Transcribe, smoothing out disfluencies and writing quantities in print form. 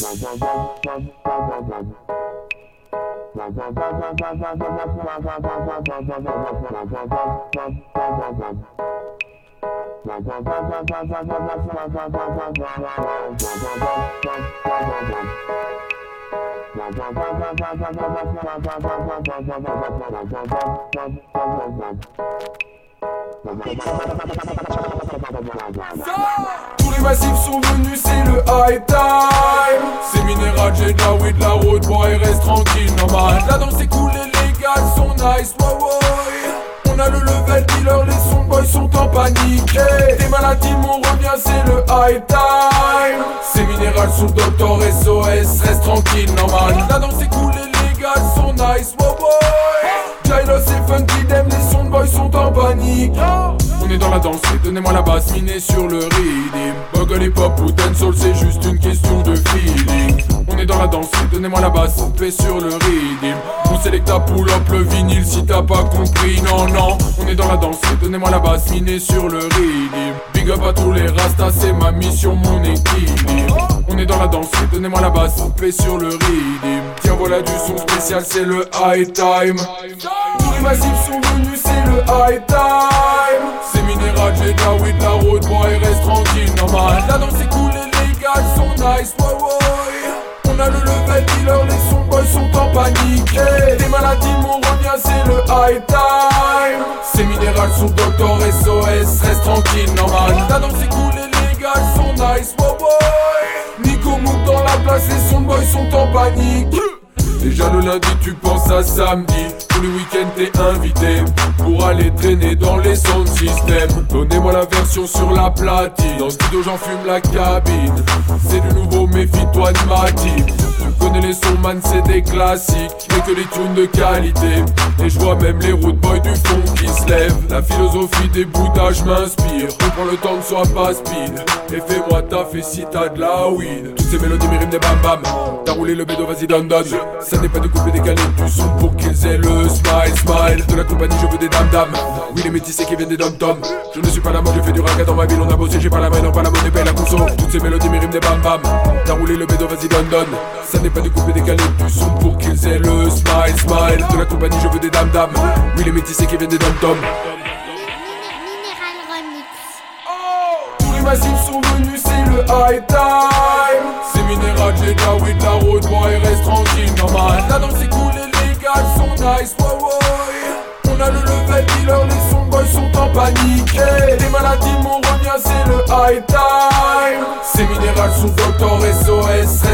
Tous les massifs sont venus, c'est le high time. C'est minéral, j'ai de la weed, la road boy, reste tranquille, normal. La danse est cool, les légales sont nice, wow, wow. On a le level dealer, les soundboys sont en panique. Des maladies, mon revient, c'est le high time. C'est minéral sous docteur SOS, reste tranquille, normal. La danse est cool, les légales sont nice, wow, wow. Jailos et Funky Dem, les soundboys sont en panique. On est dans la danse, donnez-moi la basse, minée sur le rhythm. Bugle hip hop ou dancehall, c'est juste une question de feeling. On est dans la danse, donnez-moi la basse, coupée sur le rhythm. Mon selecta pull up le vinyle si t'as pas compris, non non. On est dans la danse, donnez-moi la basse, minée sur le rhythm. Big up à tous les rastas, c'est ma mission, mon équilibre. On est dans la danse, donnez-moi la basse, coupée sur le rhythm. Tiens voilà du son spécial, c'est le high time. Tous les massifs sont venus, c'est le high time. C'est minéral, j'ai de la weed, la road boy, reste tranquille, normal. La danse est cool, les légales sont nice, wow, wow. On a le level dealer, les soundboys sont en panique. Des maladies, mon revient, c'est le high time. C'est minéral sous docteur SOS, reste tranquille, normal. La danse est cool, les légales sont nice, wow, wow. Nico monte dans la place, les soundboys sont en panique. Déjà le lundi tu penses à samedi. Tous les week-ends t'es invité pour aller traîner dans les sound systems. Donnez-moi la version sur la platine. Dans le studio j'en fume la cabine. C'est du nouveau, méfie-toi de ma team. Tu connais les sons man, c'est des classiques, mais que les tunes de qualité. Et je vois même les road boys du fond qui se lèvent. La philosophie des boudages m'inspire. On prend le temps de soit pas speed. Et fais-moi taffer si t'as de la weed. Toutes ces mélodies méritent des bam bam. T'as roulé le bédo, vas-y donne donne. Ça n'est pas de couper décalé du son pour qu'ils aient le smile smile. De la compagnie je veux des dam dam. Oui les métissés qui viennent des dom tom. Je ne suis pas la mort, je fais du raga dans ma ville. On a bossé, j'ai pas la main, non pas la monnaie, paye la conso. Toutes ces mélodies méritent des bam bam. T'as roulé le bédo, vas-y donne donne. Ça n'est pas de couper décalé du son pour qu'ils aient le smile smile. De la compagnie je veux des dam dam. Oui les métissés qui viennent des dom tom. Tous les massifs sont venus, c'est le high time. C'est minéral, j'ai de la weed, la road boy, reste tranquille, normal. La danse est cool, les légales sont nice, wow, wow. On a le level dealer, les soundboys sont en panique. Des maladies, mon revient, c'est le high time. C'est minéral sous docteur SOS.